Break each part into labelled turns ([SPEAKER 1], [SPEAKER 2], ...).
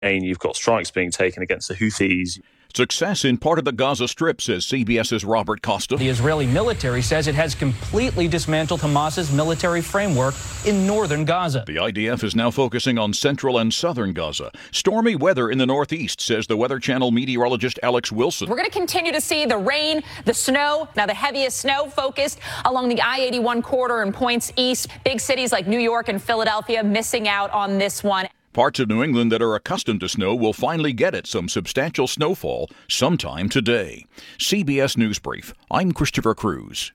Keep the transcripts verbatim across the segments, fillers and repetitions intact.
[SPEAKER 1] You've got strikes being taken against the Houthis.
[SPEAKER 2] Success in part of the Gaza Strip, says C B S's Robert Costa.
[SPEAKER 3] The Israeli military says it has completely dismantled Hamas's military framework in northern Gaza.
[SPEAKER 2] The I D F is now focusing on central and southern Gaza. Stormy weather in the northeast, says the Weather Channel meteorologist Alex Wilson.
[SPEAKER 4] We're going to continue to see the rain, the snow. Now, the heaviest snow focused along the I eighty-one corridor and points east. Big cities like New York and Philadelphia missing out on this one.
[SPEAKER 2] Parts of New England that are accustomed to snow will finally get it, some substantial snowfall sometime today. C B S News Brief. I'm Christopher Cruz.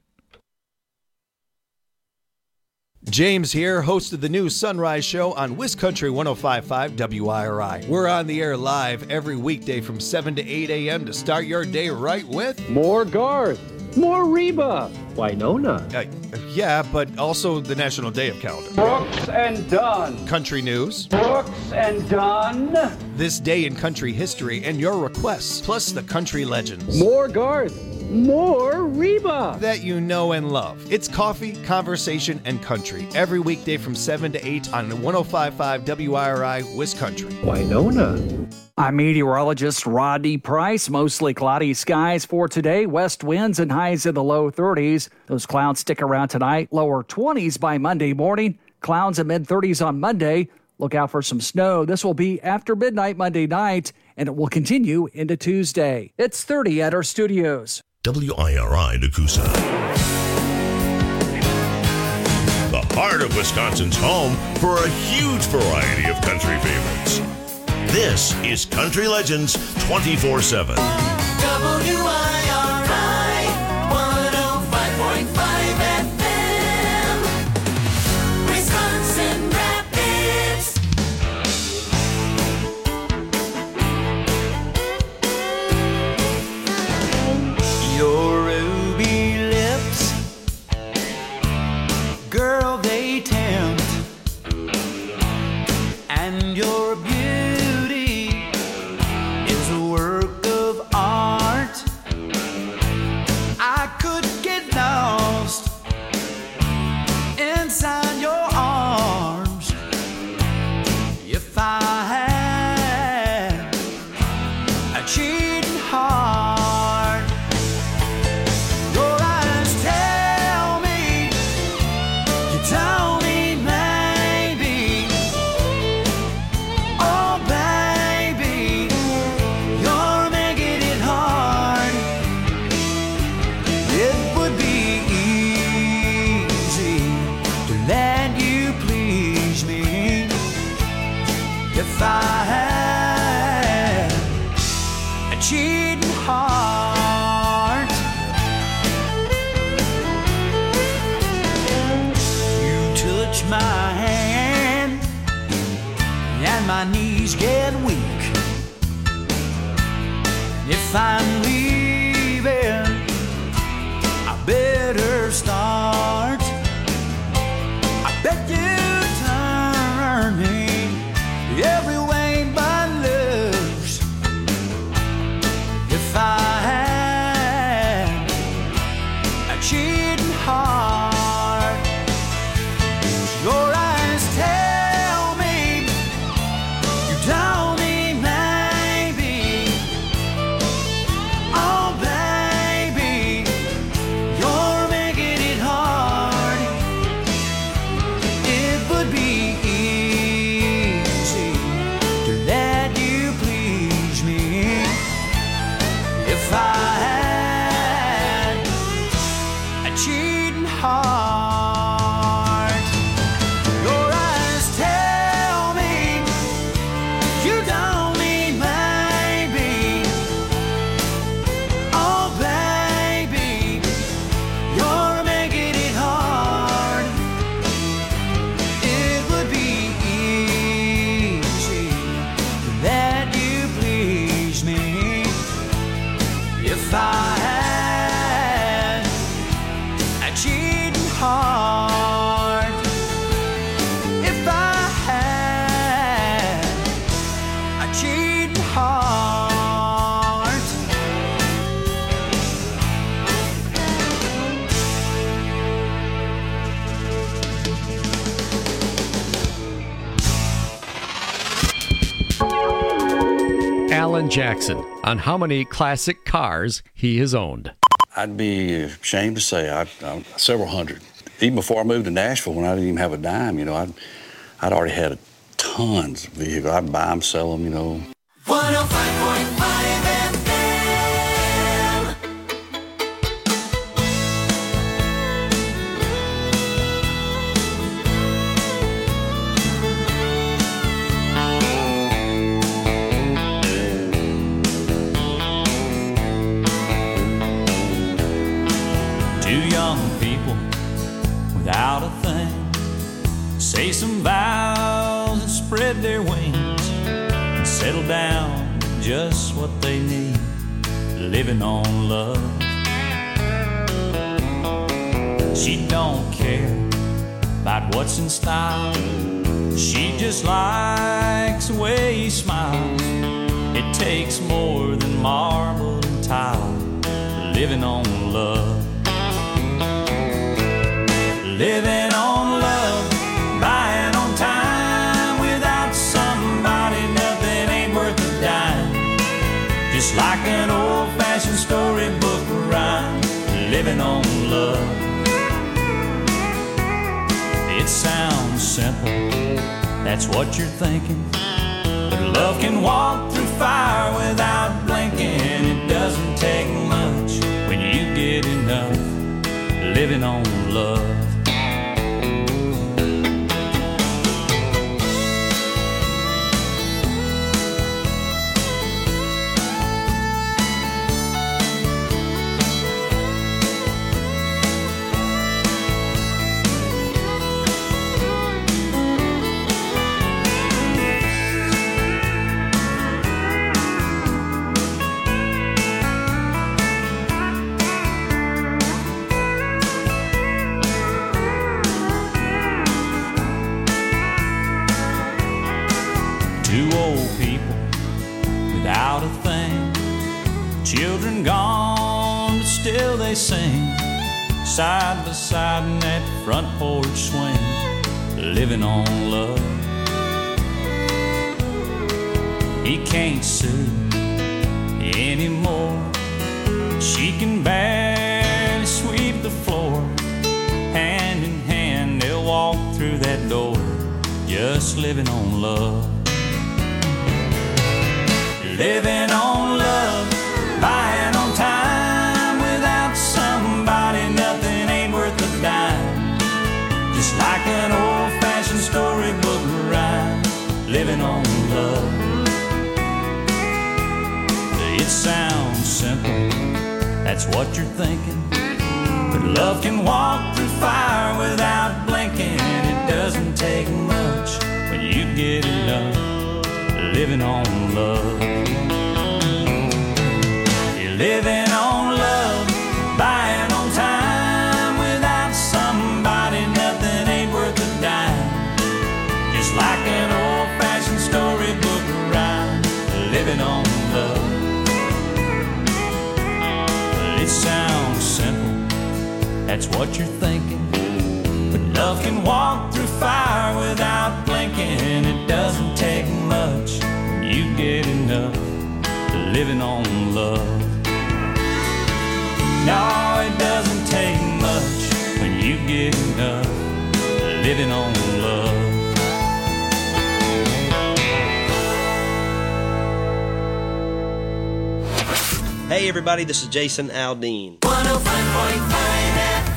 [SPEAKER 5] James here, host of the new Sunrise Show on WisCountry one oh five point five W I R I. We're on the air live every weekday from seven to eight a.m. to start your day right with
[SPEAKER 6] more Garth, more Reba, Winona.
[SPEAKER 5] Uh, yeah, but also the National Day of Calendar.
[SPEAKER 6] Brooks and Dunn.
[SPEAKER 5] Country news.
[SPEAKER 6] Brooks and Dunn.
[SPEAKER 5] This day in country history and your requests, plus the country legends.
[SPEAKER 6] More Garth, more Reba.
[SPEAKER 5] That you know and love. It's coffee, conversation, and country. Every weekday from seven to eight on one oh five point five W I R I, WisCountry.
[SPEAKER 6] Winona.
[SPEAKER 7] I'm meteorologist Rodney Price. Mostly cloudy skies for today. West winds and highs in the low thirties. Those clouds stick around tonight. Lower twenties by Monday morning. Clouds in mid-thirties on Monday. Look out for some snow. This will be after midnight Monday night, and it will continue into Tuesday. It's thirty at our studios.
[SPEAKER 8] W I R I Nakusa. The heart of Wisconsin's home for a huge variety of country favorites. This is Country Legends twenty-four seven.
[SPEAKER 9] W I R I one oh five point five F M, Wisconsin Rapids.
[SPEAKER 10] Your ruby lips, girl, they tempt, and your beauty is a work of art. I could get lost inside your arms if I had a cheating heart. Your eyes tell me, you tell me maybe, oh baby, you're making it hard. It would be easy to let you please me if I had a cheating heart. You touch my hand and my knees get weak. If I'm leaving, I better start. I bet you turn me every way but loose. If I had a cheating heart, your eyes tell me, you tell me maybe, oh baby, you're making it hard. It would be easy to let you please me if I had a cheating heart. Your eyes tell me, you tell me maybe, oh baby, you're making it hard. It would be easy to let you please me if I had a cheating heart. If I had a cheating heart.
[SPEAKER 11] Alan Jackson on how many classic cars he has owned.
[SPEAKER 12] I'd be ashamed to say I, I, several hundred. Even before I moved to Nashville, when I didn't even have a dime, you know, I'd, I'd already had tons of vehicles. I'd buy them, sell them, you know.
[SPEAKER 9] one oh five point five F M.
[SPEAKER 13] Two young people without a thing say some vows and spread their wings and settle down to just what they need, living on love. She don't care about what's in style, she just likes the way he smiles. It takes more than marble and tile, living on love. Living on love, buying on time. Without somebody, nothing ain't worth a dime. Just like an old-fashioned storybook rhyme, living on love. It sounds simple, that's what you're thinking. But love can walk through fire without blinking. It doesn't take much when you get enough, living on love. Two old people without a thing, children gone, but still they sing, side by side in that front porch swing, living on love. He can't sue anymore, she can barely sweep the floor. Hand in hand they'll walk through that door, just living on love. Living on love, buying on time. Without somebody, nothing ain't worth a dime. Just like an old-fashioned storybook rhyme, living on love. It sounds simple, that's what you're thinking. But love can walk through fire without blinking. It doesn't take much when you get enough, living on love. You're living on love, buying on time. Without somebody, nothing ain't worth a dime. Just like an old-fashioned storybook rhyme, living on love. It sounds simple, that's what you're thinking. But love can walk through fire without blinking. It doesn't take much when you get enough, living on love. No, it doesn't take much when you get enough, living on love.
[SPEAKER 14] Hey everybody, this is Jason Aldean.
[SPEAKER 9] one oh five point five F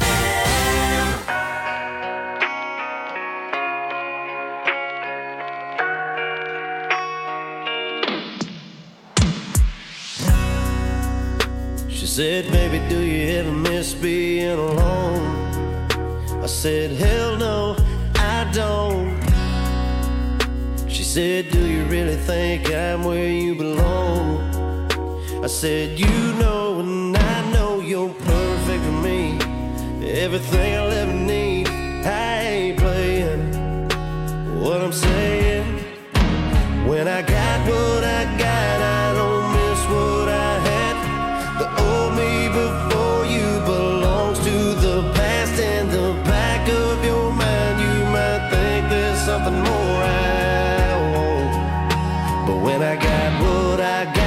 [SPEAKER 15] M. She said, baby, do you ever miss being alone? I said, hell no, I don't. She said, do you really think I'm where you belong? I said, you know, and I know you're perfect for me. Everything I'll ever need. I ain't playing what I'm saying. When I got what I got, I don't miss what I had. The old me before you belongs to the past. In the back of your mind, you might think there's something more I want. But when I got what I got,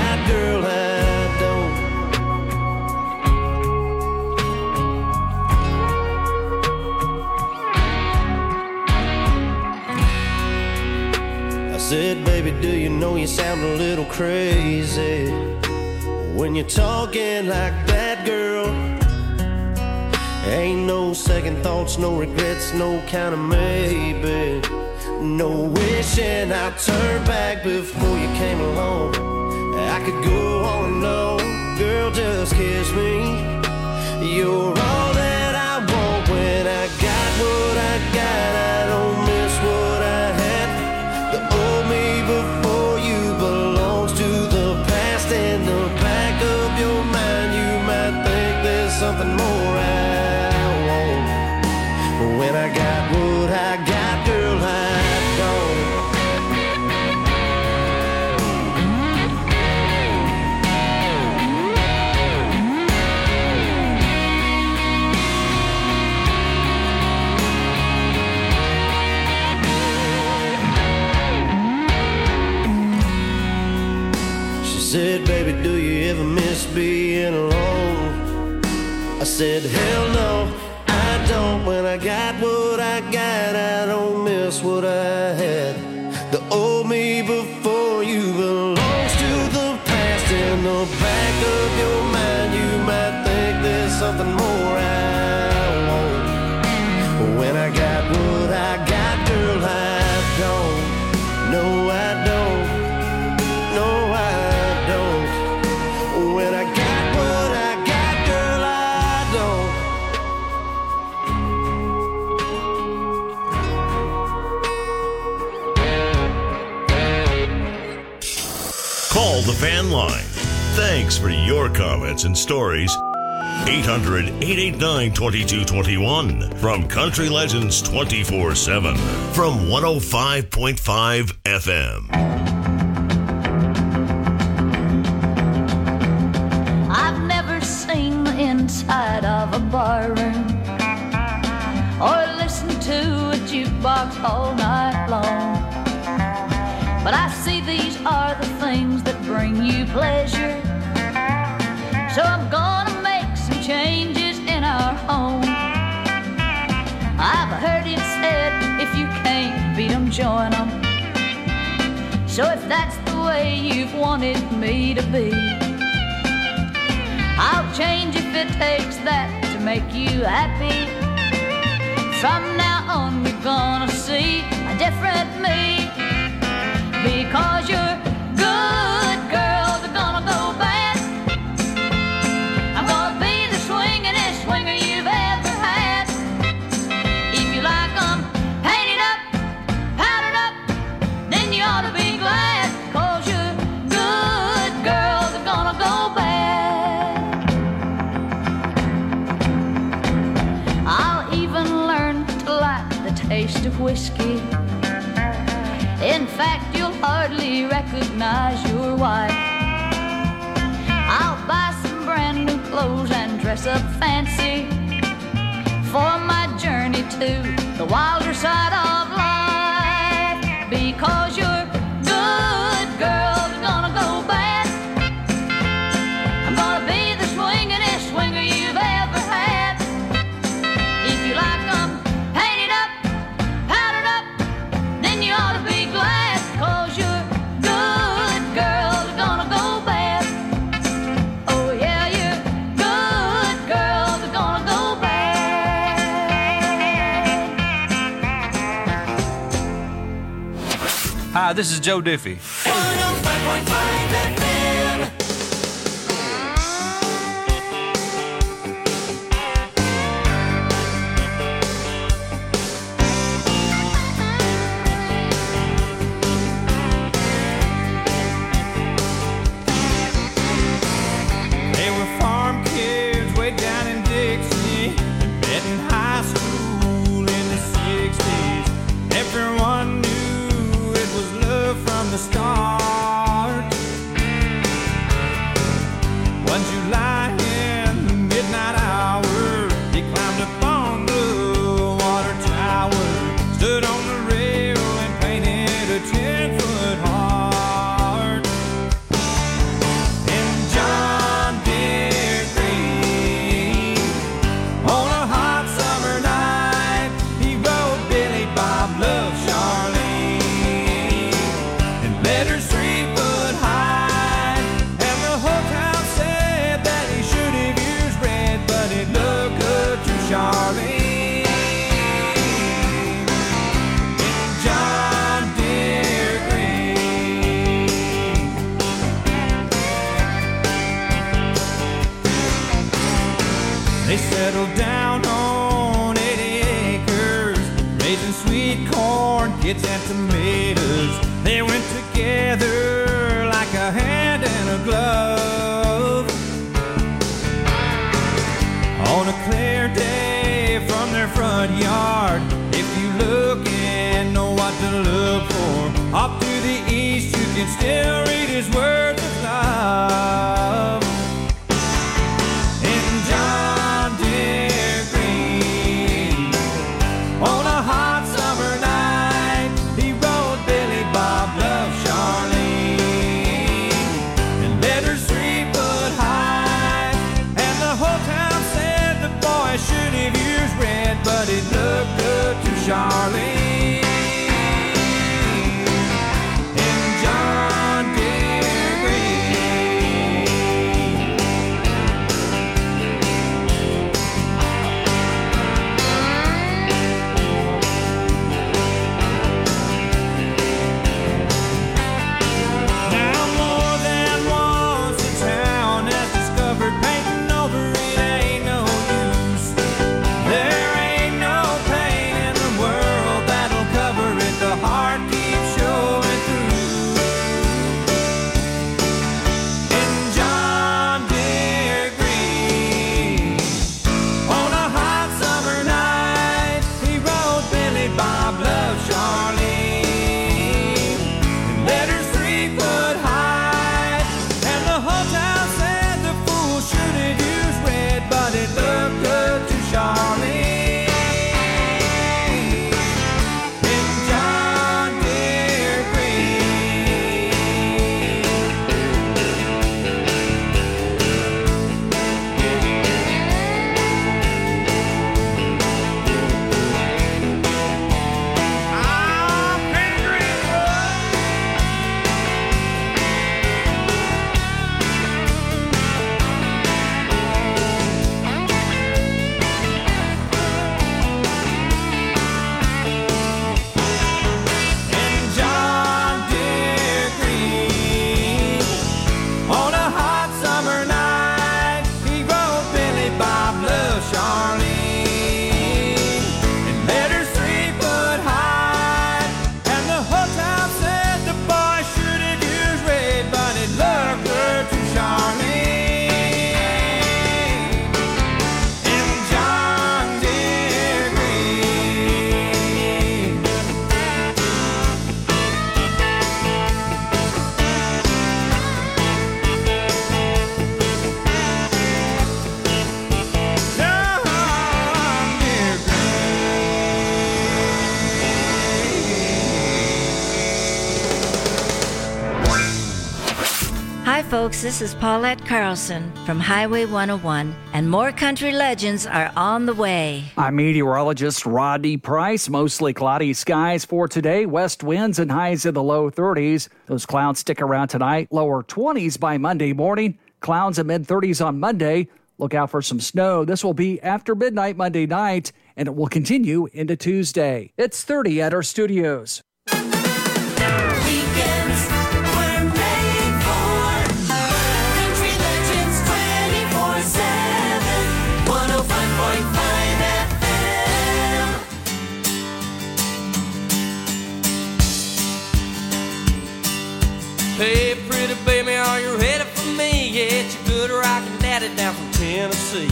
[SPEAKER 15] you sound a little crazy when you're talking like that, girl. Ain't no second thoughts, no regrets, no kind of maybe. No wishing I'd turn back before you came along. I could go on and on, girl, just kiss me. You're all that I want when I got what I got. I don't miss what I had. The old me before you belongs to the past. In the back of your mind, you might think there's something more I want. When I got what I got, girl, I said, baby, do you ever miss being alone? I said, hell no, I don't. When I got what I got, I don't miss what I had. The old me before you belongs to the past. In the back of your mind, you might think there's something more I want. When I got what I got, girl, I don't. No, I don't. No, I when I got what I got, girl, I
[SPEAKER 8] don't. Call the fan line. Thanks for your comments and stories. eight hundred, eight eight nine, two two two one from Country Legends twenty-four seven from one oh five point five F M.
[SPEAKER 16] Inside of a barroom or listen to a jukebox all night long, but I see these are the things that bring you pleasure, so I'm gonna make some changes in our home. I've heard it said, if you can't beat 'em, join 'em. So if that's the way you've wanted me to be, I'll change if it takes that to make you happy. From now on you're gonna see a different me, because you're good girls are gonna go bad. I'm gonna be the swingin'est swinger you've ever had. If you like 'em painted up, powdered up, then you ought to be glad, cause you're good girls are gonna go bad. Taste of whiskey. In fact, you'll hardly recognize your wife. I'll buy some brand new clothes and dress up fancy for my journey to the wilder side of life, because you're good girls are gonna go bad. I'm gonna be the swingin'est swinger you've ever had. If you like 'em you ought to be glad, cause you're good girls are gonna go bad. Oh yeah, you're good girls are gonna go bad.
[SPEAKER 3] Hi, this is Joe Diffie.
[SPEAKER 9] one oh five point five F M.
[SPEAKER 10] Everyone knew it was love from the start. They settled down on eighty acres, raising sweet corn, kids and tomatoes. They went together like a hand and a glove. On a clear day from their front yard, if you look and know what to look for, off to the east you can still read his words of love. In John Deere Green, on a hot summer night, he rode Billy Bob Love Charlene, and letters three foot high, and the whole town said the boy should have used red, but it looked good to Charlene.
[SPEAKER 17] Folks, this is Paulette Carlson from Highway one oh one, and more country legends are on the way.
[SPEAKER 7] I'm meteorologist Rodney Price. Mostly cloudy skies for today. West winds and highs in the low thirties. Those clouds stick around tonight. Lower twenties by Monday morning. Clouds in mid-thirties on Monday. Look out for some snow. This will be after midnight Monday night, and it will continue into Tuesday. It's thirty at our studios.
[SPEAKER 18] Hey, pretty baby, are you ready for me? Yeah, it's your good rockin' daddy down from Tennessee.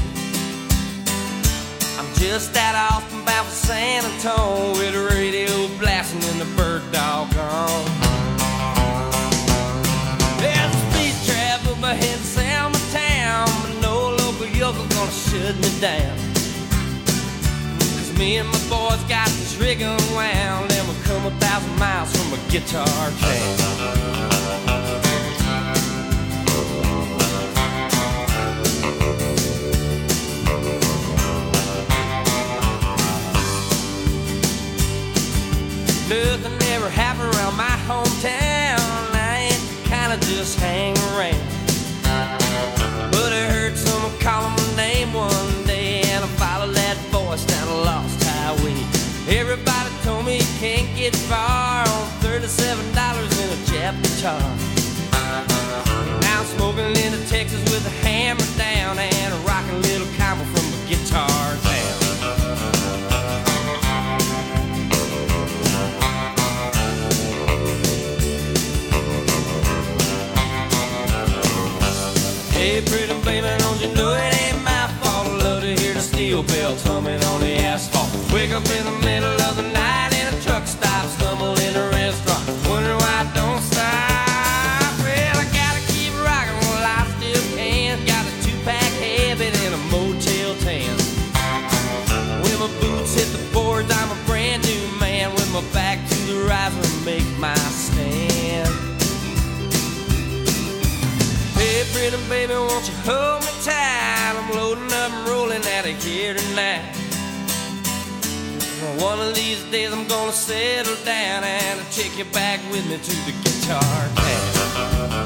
[SPEAKER 18] I'm just out Austin, bound for San Antonio, with the radio blasting and the bird dog on. There's a speed trap up ahead in Selma town, but no local yokel gonna shut me down. Cause me and my boys got this rig unwound, and we'll come a thousand miles from a guitar jam. Nothing ever happened around my hometown. I ain't kinda just hang around. But I heard someone calling my name one day, and I followed that voice down a lost highway. Everybody told me you can't get far on thirty-seven dollars in a Jap guitar. Now I'm smoking into Texas with a hammer down and a rockin' little combo from a guitar. Hey, pretty baby, don't you know it ain't my fault? I love to hear the steel bells humming on the asphalt. Wake up in the middle of the night in a truck stop, stumble in a restaurant, wonder why I don't stop. Well, I gotta keep rocking while I still can. Got a two-pack habit and a motel tan. When my boots hit the boards, I'm a brand new man. With my back to the riser, make my stand. Hey, pretty baby, won't you hold me tight? I'm loading up and rolling out of here tonight. One of these days I'm gonna settle down and I'll take you back with me to the guitar town.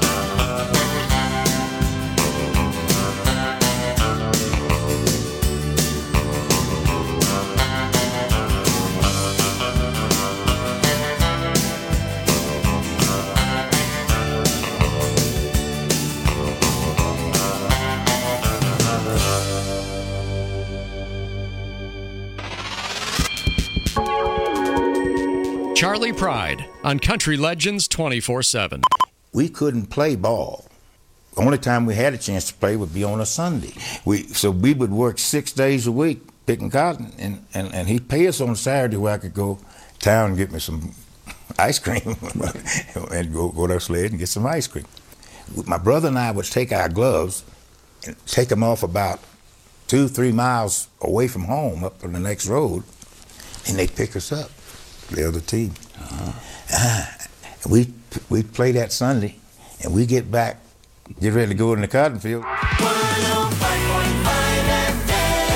[SPEAKER 11] Charlie Pride on Country Legends twenty-four seven.
[SPEAKER 19] We couldn't play ball. The only time we had a chance to play would be on a Sunday. We So we would work six days a week picking cotton, and, and, and he'd pay us on Saturday where I could go town and get me some ice cream and go, go to our sled and get some ice cream. My brother and I would take our gloves and take them off about two, three miles away from home up on the next road, and they'd pick us up. The other team. Uh-huh. Uh, we we play that Sunday, and we get back, get ready to go in the cotton field.
[SPEAKER 9] one oh five point five F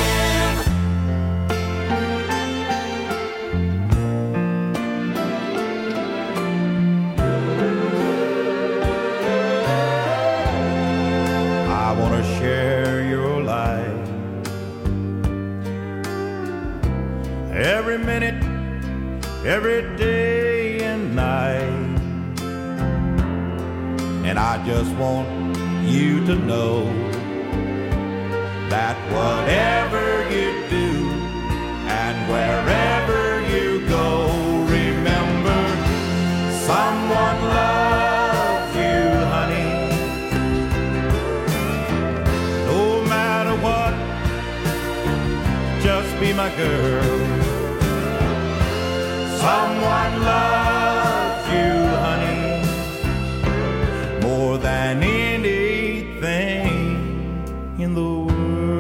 [SPEAKER 10] I want to share your life. Every minute, every day and night. And I just want you to know that whatever you do and wherever you go, remember someone loves you, honey. No matter what, just be my girl. Someone loves you, honey, more than anything in the world.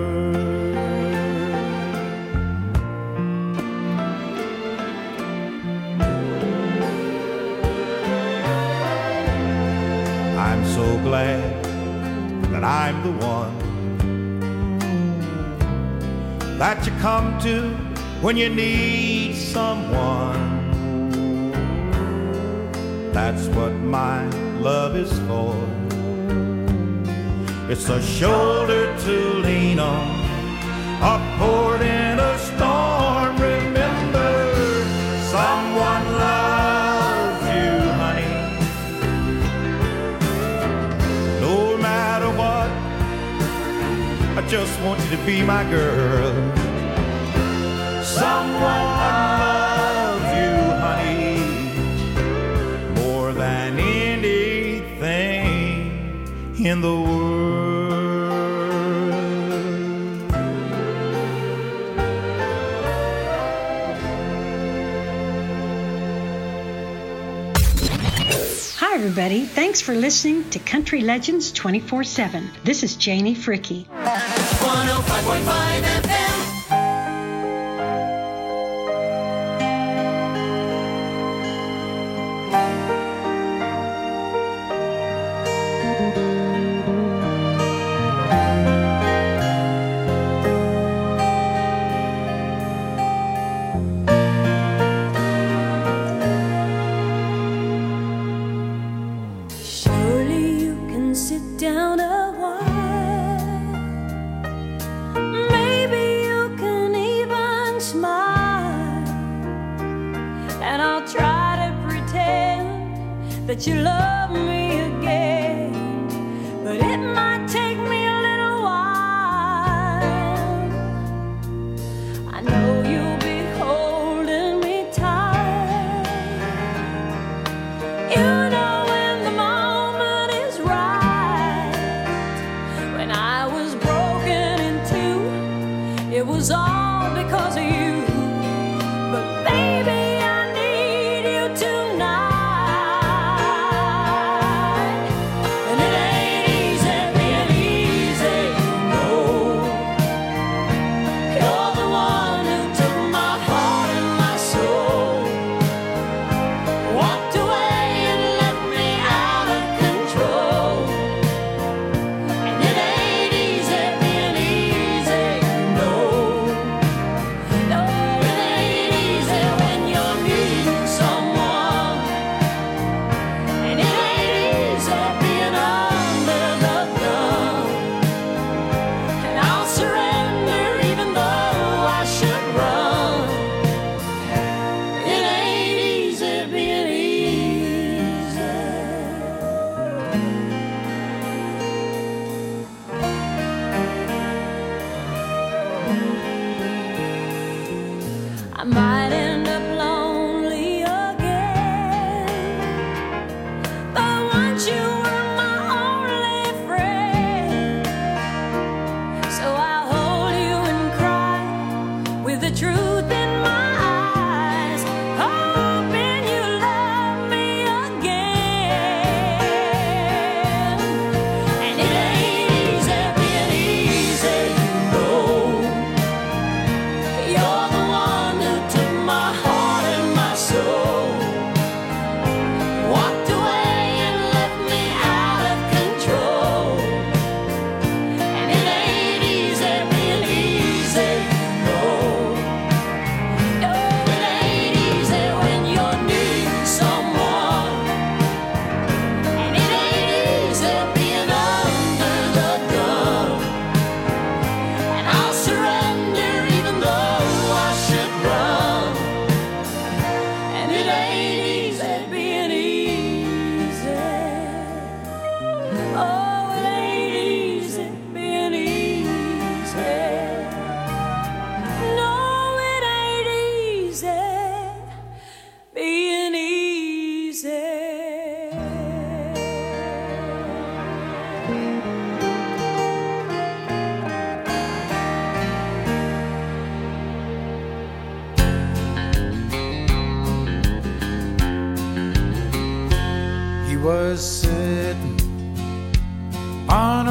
[SPEAKER 10] I'm so glad that I'm the one that you come to when you need someone. That's what my love is for. It's a shoulder to lean on, a port in a storm. Remember, someone loves you, honey. No matter what, I just want you to be my girl. Someone loves you, honey, more than anything in the world.
[SPEAKER 20] Hi, everybody. Thanks for listening to Country Legends twenty-four seven. This is Janie Fricky.
[SPEAKER 9] one oh five point five F M.
[SPEAKER 21] Surely you can sit down a while. Maybe you can even smile. And I'll try to pretend that you love me again. But it might take me a little while. I know you'll be holding me tight. You know when the moment is right.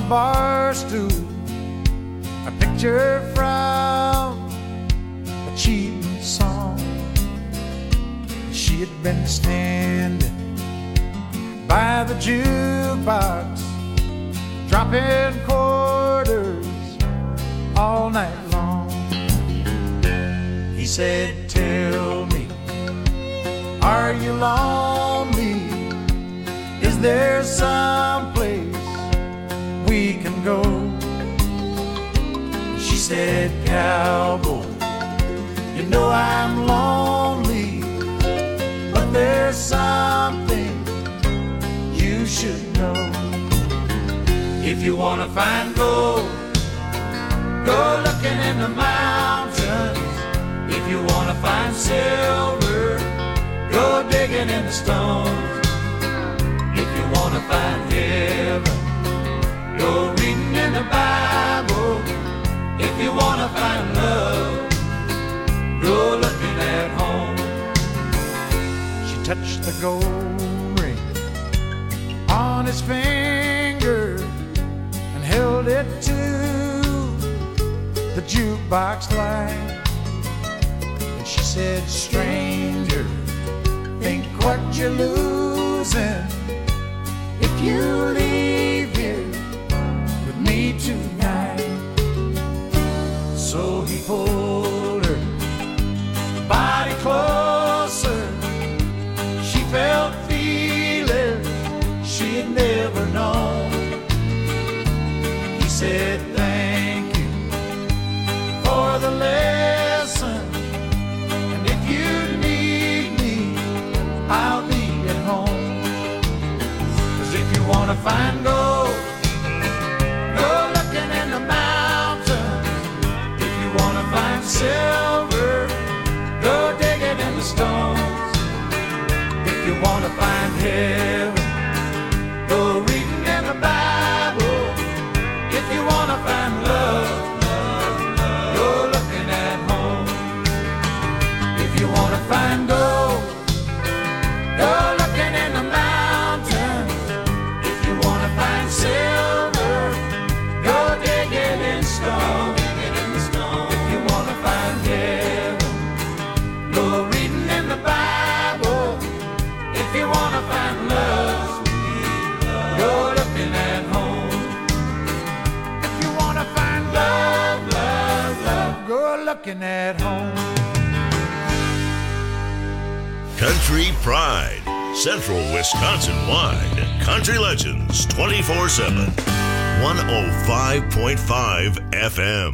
[SPEAKER 10] bar stool, a picture from a cheating song. She had been standing by the jukebox, dropping quarters all night long. He said, tell me, are you lonely? Is there some place we can go? She said, cowboy, you know I'm lonely, but there's something you should know. If you wanna find gold, go looking in the mountains. If you wanna find silver, go digging in the stones. If you wanna find heaven, go reading in the Bible. If you wanna find love, go looking at home. She touched the gold ring on his finger and held it to the jukebox light. And she said, stranger, think what you're losing if you leave here with me tonight. So he pulled her body closer. She felt feelings she had never known. He said, thank you for the lesson, and if you need me, I'll be at home. 'Cause if you wanna find gold, go looking in the mountains. If you wanna find silver, go digging in the stones. If you wanna find heaven, go reading in the Bible. If you wanna find love, go looking at home. If you wanna find gold, go looking in the mountains. If you wanna find silver, go digging in stone. If you wanna find heaven, go reading in the Bible. If you wanna find love, go looking at home. If you wanna find love, love, love, go looking at home.
[SPEAKER 8] Country Pride, Central Wisconsin-wide. Country Legends twenty-four seven. one oh five point five F M.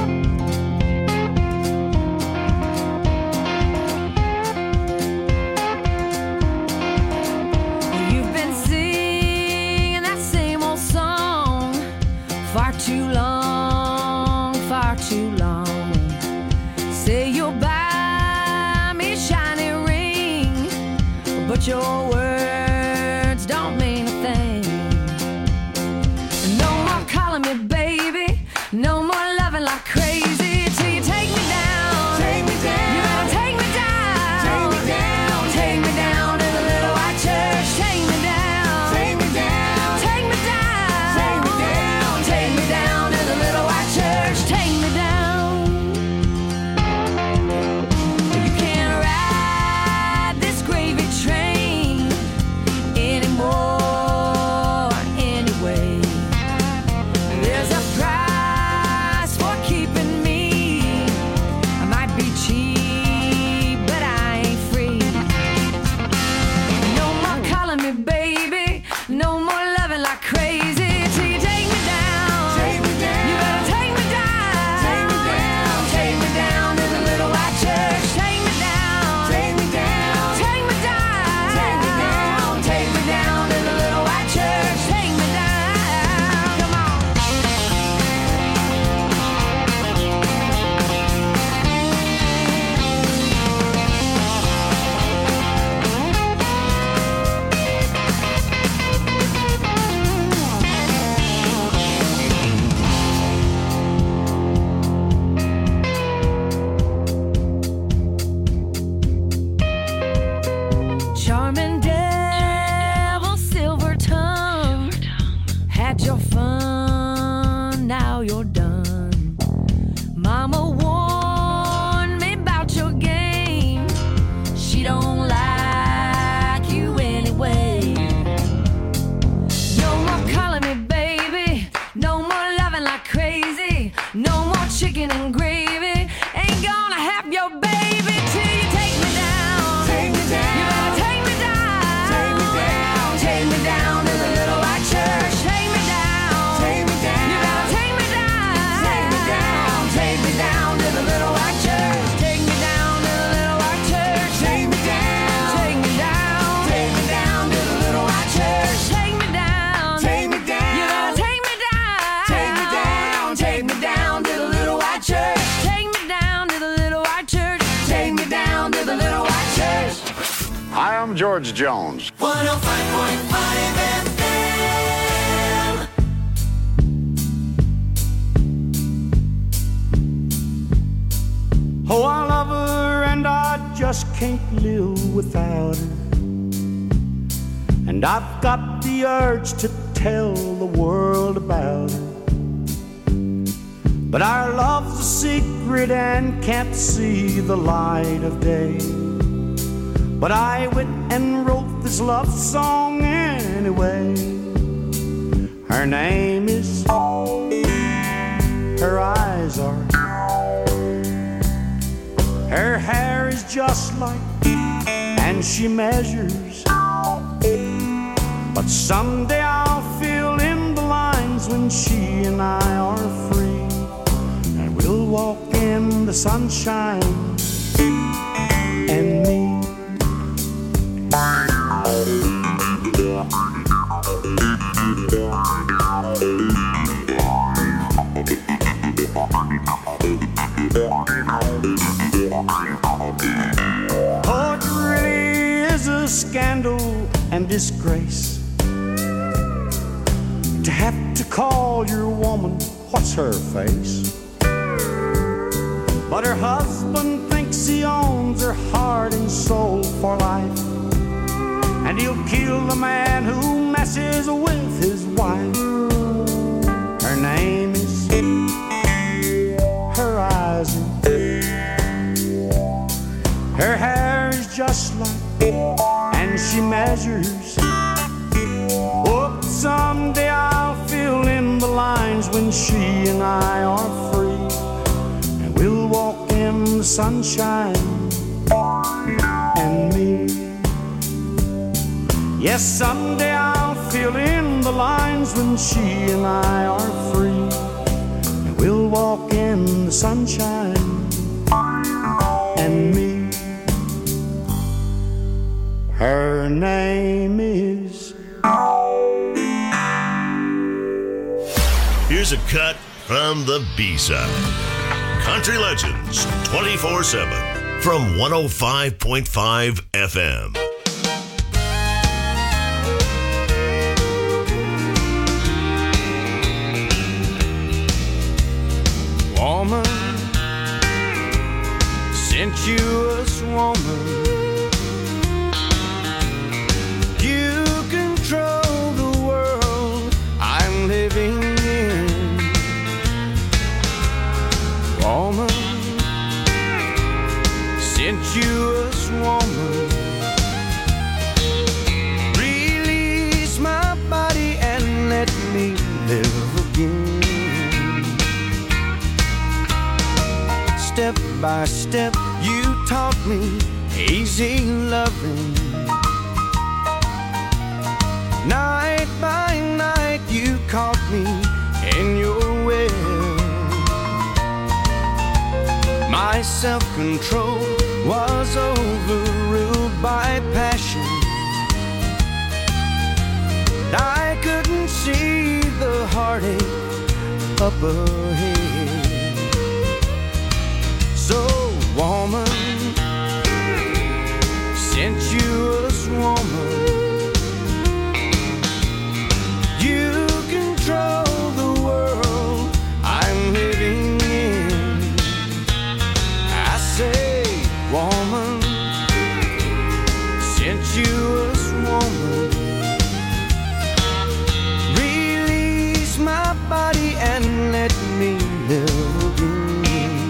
[SPEAKER 21] You've been singing that same old song far too long, far too long. Say you'll buy me a shiny ring, but your words don't mean a thing. No more calling me baby, no more loving like crazy till you take me down. Take me down. You better take me down. Take me down. Take me down to the little white church. Take me down. Take me down. Take me down. Take me down. Take me down to the little white church. Take me down. You can't ride this gravy train anymore anyway. There's a price for keeping me. I might be cheap, but I ain't free. No more calling me baby, no more loving like crazy till you take me down. Take me down. You better take me down. Take me down. Take me down to the little white church. Take me down. Take me down. Take me down. Take me down. Take me down to the little white church. Take me down. Come on. Charming devil, silver tongue, had your fun you're done. Mama warned me about your game. She don't like you anyway. No more calling me baby. No more loving like crazy. No more chicken and gravy. Ain't gonna have your baby till you take me down. Take me down. You better take me down. Take me down. Take me down to the little white church. Take me down. Take me down. You better take me down. Take me down. Take me down to the little white church. Take me down to the little white church. Take me down. Take me down. Take me down to the little white church. Take me down. Take me down. You better take me down. Take me down. Take me down to the little white church. Take me down to the little white church. Take me down to the little white church.
[SPEAKER 1] Hi, I'm George Jones.
[SPEAKER 9] one oh five point five F M.
[SPEAKER 10] Oh, I love her and I just can't live without her. And I've got the urge to tell the world about her. But our love's a secret and can't see the light of day. But I went and wrote this love song anyway. Her name is, her eyes are, her hair is just like, and she measures. But someday I'll fill in the lines when she and I are free, and we'll walk in the sunshine and me. Oh, it really is a scandal and disgrace to have to call your woman what's her face. But her husband thinks he owns her heart and soul for life, and he'll kill the man who messes with his wife. Her name is, her eyes are, her hair is just like, and she measures. Oh, someday I'll fill in the lines when she and I are free, and we'll walk in the sunshine and me. Yes, someday I'll fill in the lines when she and I are free, and we'll walk in the sunshine and me. Her name is.
[SPEAKER 8] Here's a cut from the B-side. Country Legends twenty-four seven from one oh five point five F M.
[SPEAKER 10] Woman, sensuous woman, you control the world I'm living in. Woman, sensuous woman, release my body and let me live again. Step by step, you taught me easy loving. Night by night, you caught me in your will. My self-control was overruled by passion. I couldn't see the heartache up ahead. So, woman, sensuous woman, you control the world I'm living in. I say, woman, sensuous woman, release my body and let me live again.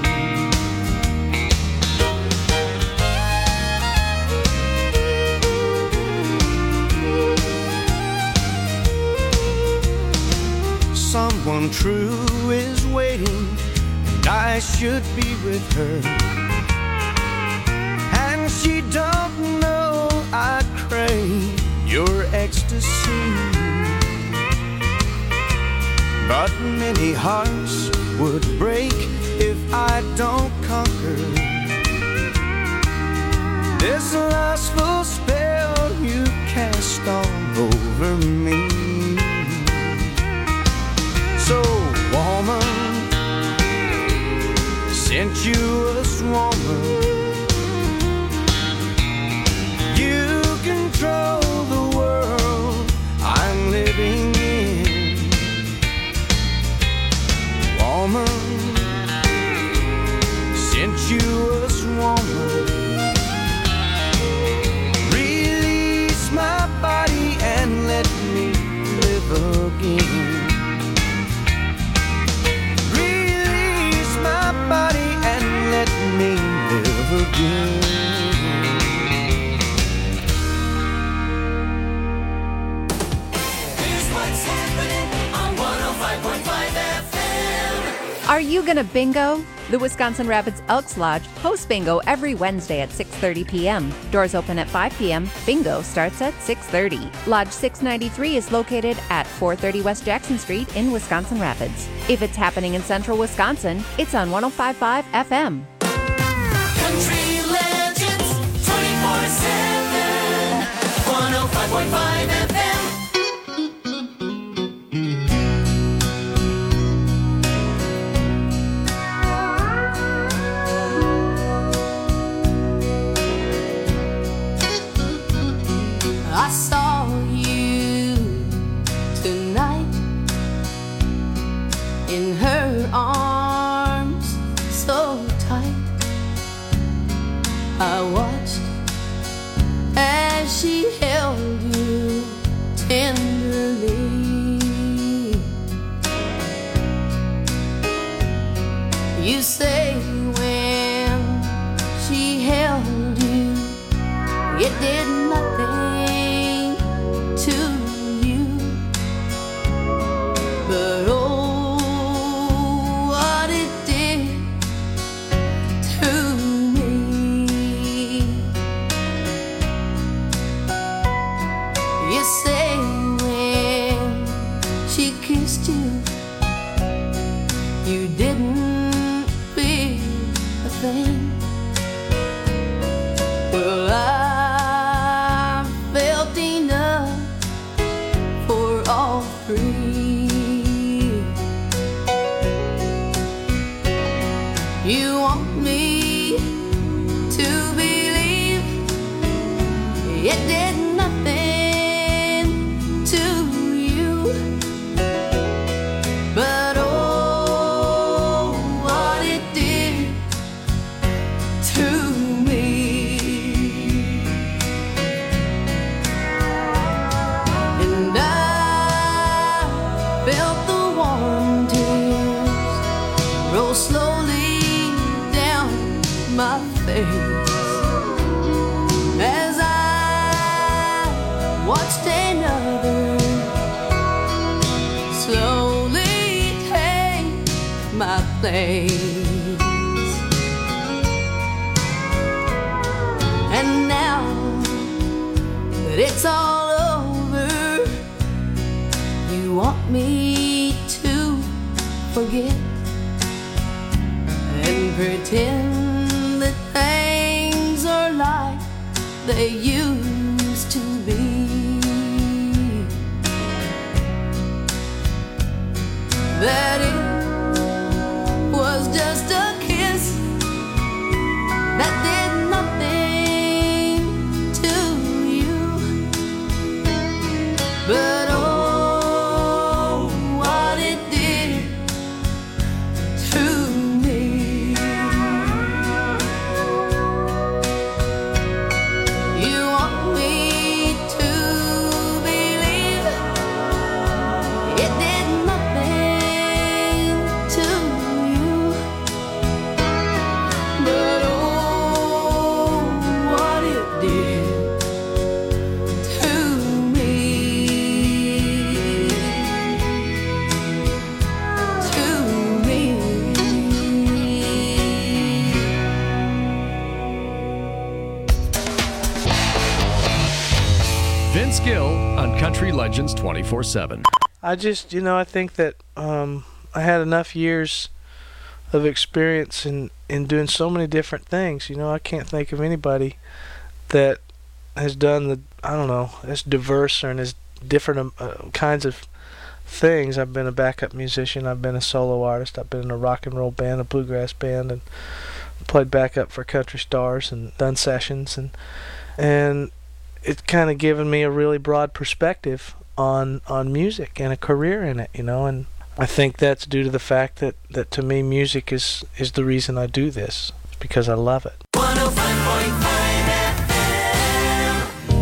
[SPEAKER 10] Someone true is waiting, and I should be with her. And she don't know I crave your ecstasy. But many hearts would break if I don't conquer this lustful spell you cast all over me. So, woman, sensuous woman, you control the world I'm living in. Woman, sensuous woman, release my body and let me live again. Body and let me live again.
[SPEAKER 9] Here's what's happening on one oh five point five F M.
[SPEAKER 4] Are you gonna bingo? The Wisconsin Rapids Elks Lodge hosts bingo every Wednesday at six thirty p.m. Doors open at five p.m. Bingo starts at six thirty. Lodge six ninety-three is located at four thirty West Jackson Street in Wisconsin Rapids. If it's happening in central Wisconsin, it's on one oh five point five F M.
[SPEAKER 9] Country Legends twenty-four seven, one oh five point five F M.
[SPEAKER 21] I saw you tonight in her arms so tight. I watched as she held you tenderly. You say when she held you, it did nothing to you, but oh, what it did to me. You say when she kissed you, you didn't feel a thing. Well, I felt enough for all three. You want me to believe it did nothing to you, but oh, what it did to me. And I felt the warm tears roll slowly down my face as I watched another slowly take my place. And now that it's all over, you want me to forget and pretend that things are like they used to be. That it was just a kiss that did nothing to you, but oh, what it did to me. You want me to believe it did nothing
[SPEAKER 11] Country Legends twenty-four seven.
[SPEAKER 2] I just, you know, I think that um, I had enough years of experience in, in doing so many different things. You know, I can't think of anybody that has done the, I don't know, as diverse and as different um, uh, kinds of things. I've been a backup musician, I've been a solo artist, I've been in a rock and roll band, a bluegrass band, and played backup for country stars and done sessions, and and it's kind of given me a really broad perspective on on music and a career in it, you know, and I think that's due to the fact that, that to me music is, is the reason I do this. It's because I love it.
[SPEAKER 9] one oh five point five F M.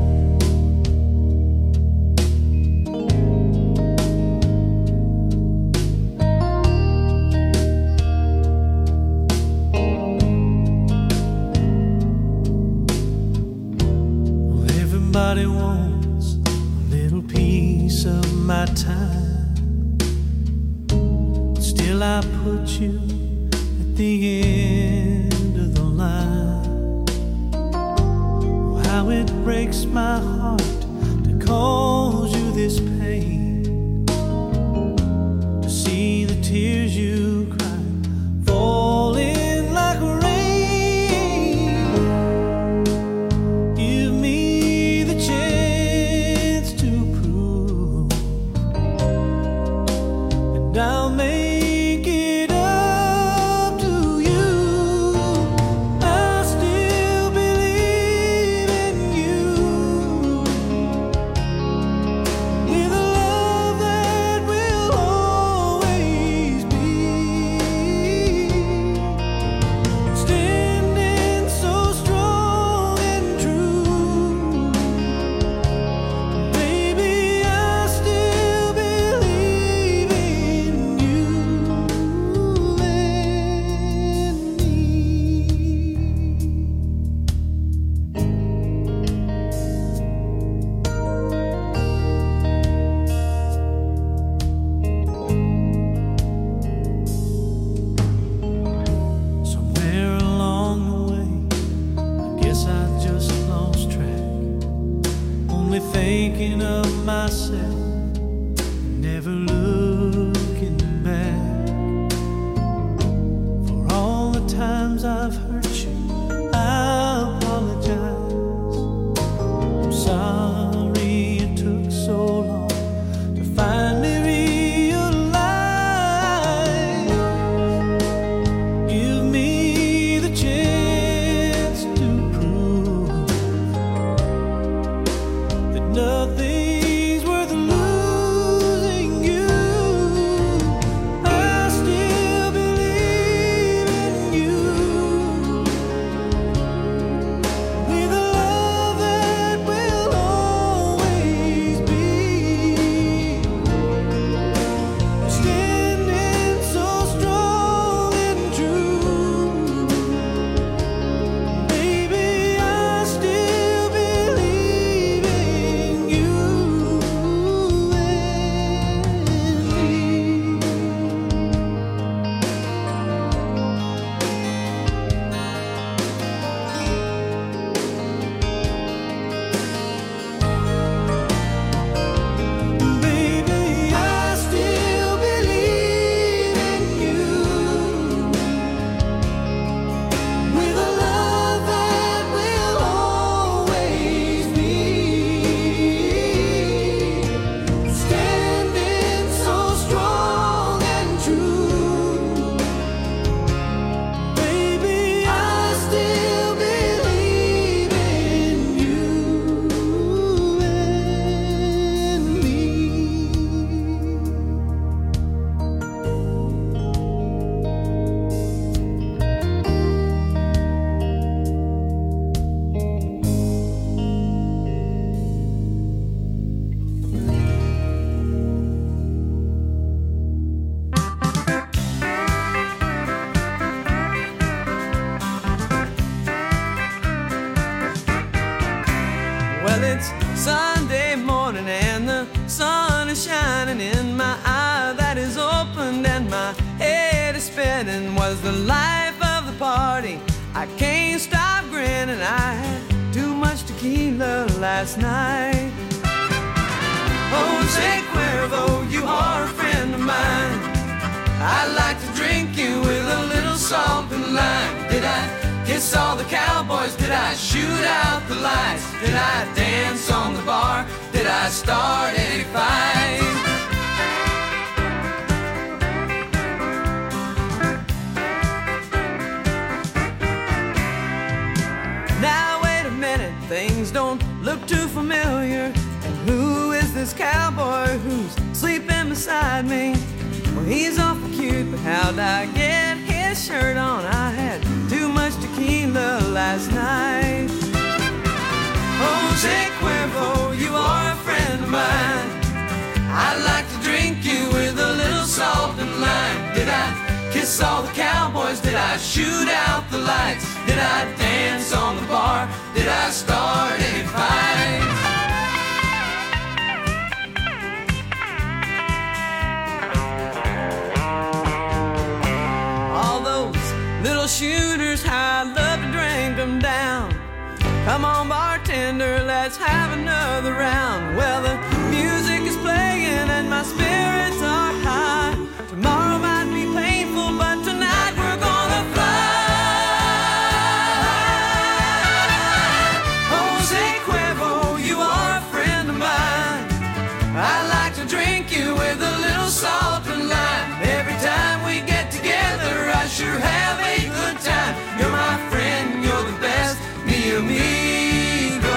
[SPEAKER 10] Well, everybody wants a little piece of my time. Still I put you at the end of the line. Oh, how it breaks my heart to cause you this pain, to see the tears you cry falling like rain. Give me the chance to prove, and I'll make thinking of myself, never looking back. For all the times I've hurt you, I apologize. I'm sorry it took so long to finally realize. Give me the chance to prove that nothing's worth losing you. I still believe in you, with a love that will always be standing so strong and true. Baby, I still believe in you and me. Baby, I still believe in you, with a love that will always be standing so strong and true. Baby, I still believe in you and me. Well, it's Sunday morning and the sun is shining in my eye that is opened and my head is spinning. Was the life of the party. I can't stop grinning. I had too much tequila last night. Jose Cuervo, you are a friend of mine. I'd like to drink you with a little salt and lime. Did I kiss all the cowboys? Did I shoot out the lights? Did I dance on the bar? Did I start any fight? Now wait a minute, things don't look too familiar. And who is this cowboy who's sleeping beside me? Well, he's awful cute, but how'd I get his shirt on? I had too much tequila last night. Jose Cuervo, you are a friend of mine. I'd like to drink you with a little salt and lime. Did I kiss all the cowboys? Did I shoot out the lights? Did I dance on the bar? Did I start any fights? All those little shooters, I'd love to drink them down. Come on, bartender, let's have another round. Well, the music is playing and my spirits are high. Tomorrow might be painful, but tonight we're gonna fly. Jose Cuervo, you are a friend of mine. I like to drink you with a little salt and lime. Every time we get together, I sure have a good time. You're my friend, you're the best, mi amigo.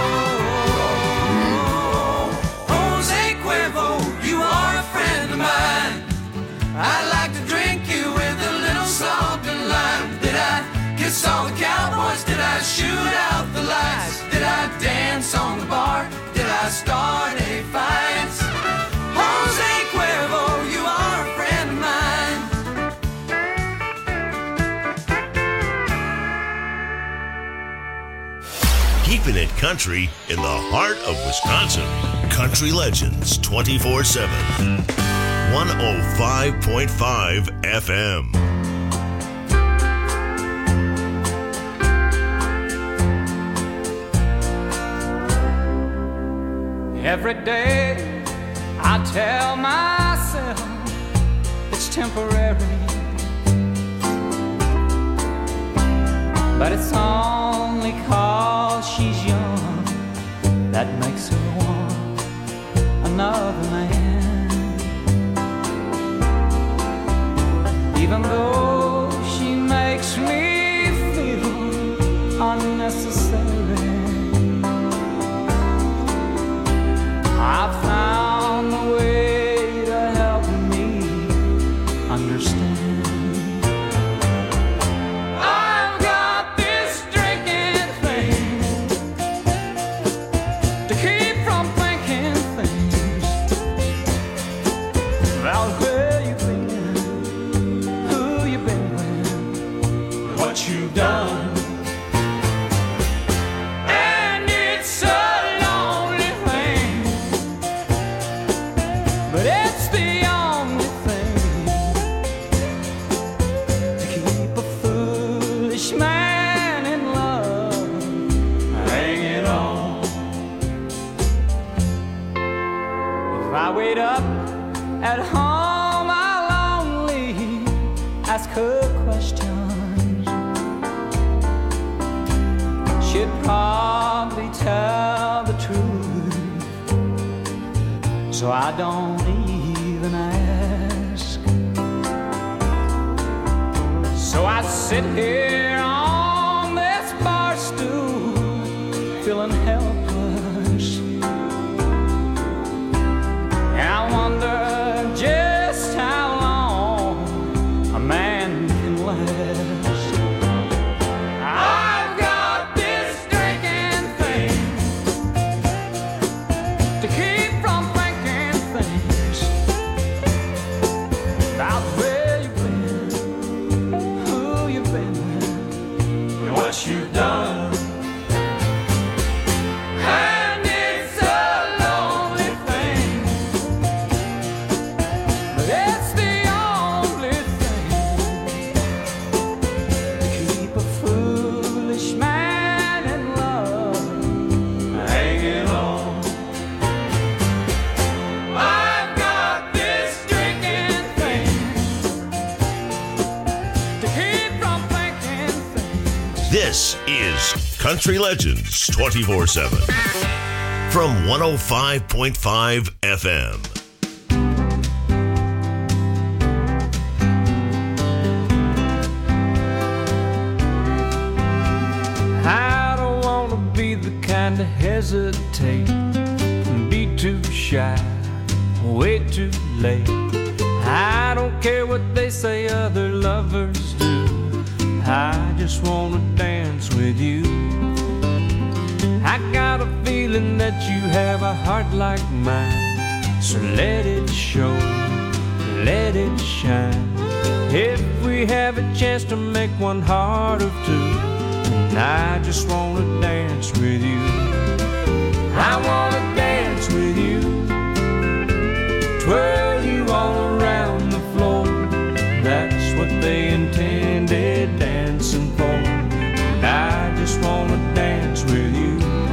[SPEAKER 10] Jose Cuervo, you are a friend of mine. I like to drink you with a little salt and lime. Did I kiss all the cowboys? Did I shoot out the lights? Did I dance on the bar? Did I start any fights? Jose Cuervo, you are a friend of mine.
[SPEAKER 8] Keeping it country in the heart of Wisconsin. Country Legends twenty-four seven. one oh five point five F M.
[SPEAKER 3] Every day I tell myself it's temporary, but it's only 'cause she's young that makes her want another man. Even though she makes me feel unnecessary, I've found a way to help me understand. I've got this drinking thing to keep from thinking things about where you've been, who you've been with, what you've done. And it's a lonely thing, but it's the only thing to keep a foolish man in love hanging on. If I wait up at home, I'll only ask her questions. She'd probably tell the truth, so I don't even ask. So I sit here on this bar stool, feeling helpless, and I wonder just how long a man can last. I've got this drinking thing to keep from thinking things about where you've been, who you've been with,
[SPEAKER 8] This is Country Legends twenty-four seven from one oh five point five F M.
[SPEAKER 10] I don't want to be the kind to hesitate and be too shy, way too late. I don't care what they say other lovers do. I just want to dance with you. I got a feeling that you have a heart like mine, so let it show, let it shine. If we have a chance to make one heart of two, and I just want to dance with you. I want to dance with you, twirl you all around the floor. That's what they intended dancing for, and I just want to dance with you.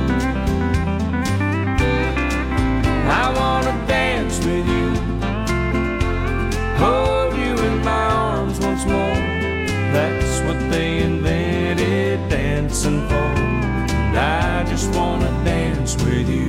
[SPEAKER 10] I want to dance with you, hold you in my arms once more. That's what they invented dancing for, and I just want to dance with you.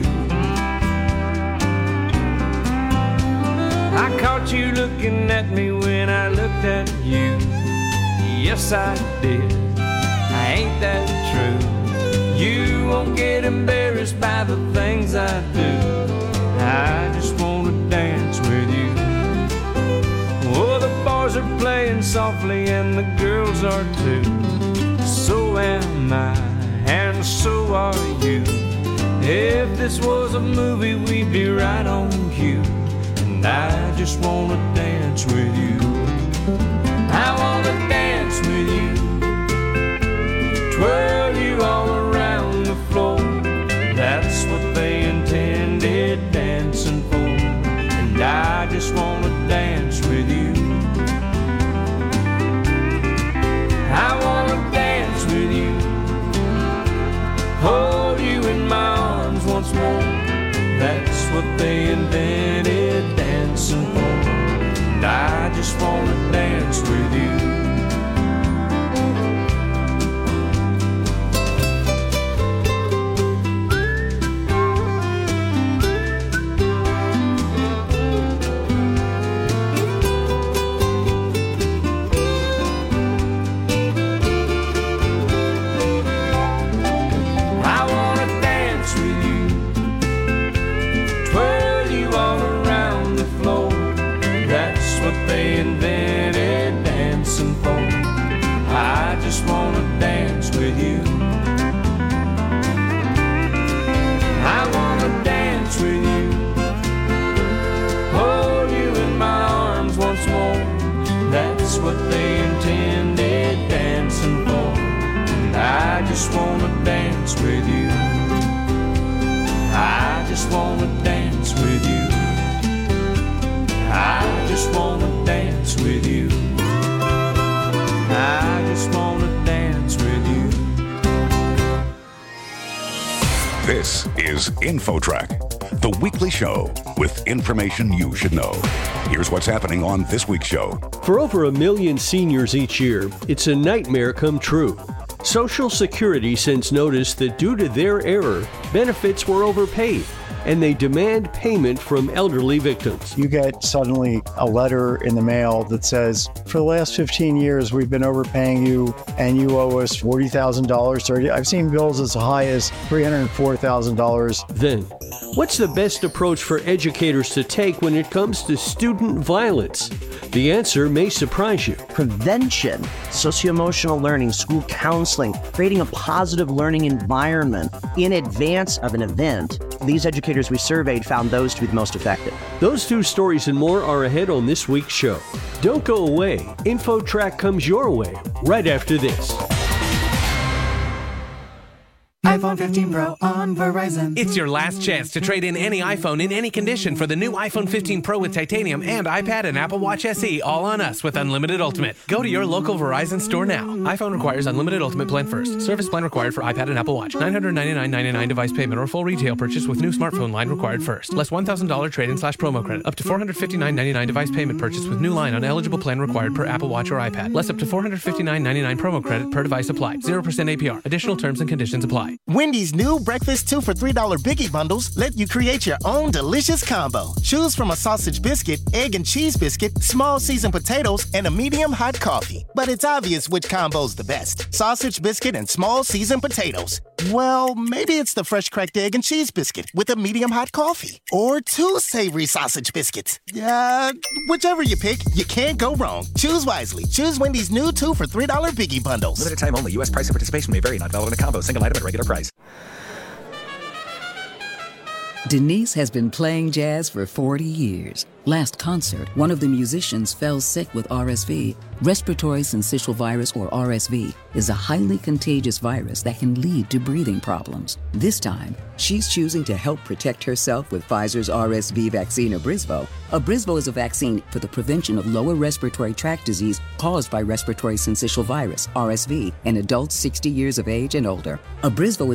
[SPEAKER 10] I caught you looking at me when I looked at you. Yes, I did. I ain't that true. You won't get embarrassed by the things I do. I just want to dance with you. Oh, the boys are playing softly and the girls are too. So am I, and so are you. If this was a movie, we'd be right on cue. And I just want to dance with you. I want to dance with you, twirl you all around the floor. That's what they intended dancing for, and I just want to dance with you. I want to dance with you, hold you in my arms once more. That's what they invented dancing for, and I just want to dance with you. What they intended dancing for, and I just want to dance with you. I just want to dance with you. I just want to dance with you. I just want to dance with you.
[SPEAKER 5] This is InfoTrack, the weekly show with information you should know. Here's what's happening on this week's show.
[SPEAKER 22] For over a million seniors each year, it's a nightmare come true. Social Security sends notice that due to their error, benefits were overpaid, and they demand payment from elderly victims.
[SPEAKER 23] You get suddenly a letter in the mail that says, for the last fifteen years, we've been overpaying you, and you owe us forty thousand dollars. I've seen bills as high as three hundred four thousand dollars.
[SPEAKER 22] Then, what's the best approach for educators to take when it comes to student violence? The answer may surprise you.
[SPEAKER 24] Prevention, socio-emotional learning, school counseling, creating a positive learning environment in advance of an event. These educators we surveyed found those to be the most effective.
[SPEAKER 22] Those two stories and more are ahead on this week's show. Don't go away. InfoTrack comes your way right after this.
[SPEAKER 6] iPhone fifteen Pro on Verizon.
[SPEAKER 12] It's your last chance to trade in any iPhone in any condition for the new iPhone fifteen Pro with titanium and iPad and Apple Watch S E, all on us with Unlimited Ultimate. Go to your local Verizon store now. iPhone requires Unlimited Ultimate plan first. Service plan required for iPad and Apple Watch. nine hundred ninety-nine dollars and ninety-nine cents device payment or full retail purchase with new smartphone line required first. Less one thousand dollars trade-in slash promo credit. Up to four hundred fifty-nine dollars and ninety-nine cents device payment purchase with new line on eligible plan required per Apple Watch or iPad. Less up to four hundred fifty-nine dollars and ninety-nine cents promo credit per device applied. zero percent A P R. Additional terms and conditions apply.
[SPEAKER 13] Wendy's new breakfast two for three dollar Biggie Bundles let you create your own delicious combo. Choose from a sausage biscuit, egg and cheese biscuit, small seasoned potatoes, and a medium hot coffee. But it's obvious which combo's the best. Sausage biscuit and small seasoned potatoes. Well, maybe it's the fresh cracked egg and cheese biscuit with a medium hot coffee. Or two savory sausage biscuits. Uh, whichever you pick, you can't go wrong. Choose wisely. Choose Wendy's new two for three dollar Biggie Bundles.
[SPEAKER 14] Limited time only. U S price and participation may vary. Not valid in a combo. Single item at regular price.
[SPEAKER 25] Denise has been playing jazz for forty years. Last concert, one of the musicians fell sick with R S V. Respiratory syncytial virus, or R S V, is a highly contagious virus that can lead to breathing problems. This time, she's choosing to help protect herself with Pfizer's R S V vaccine, Abrysvo. Abrysvo is a vaccine for the prevention of lower respiratory tract disease caused by respiratory syncytial virus, R S V, in adults sixty years of age and older. Abrysvo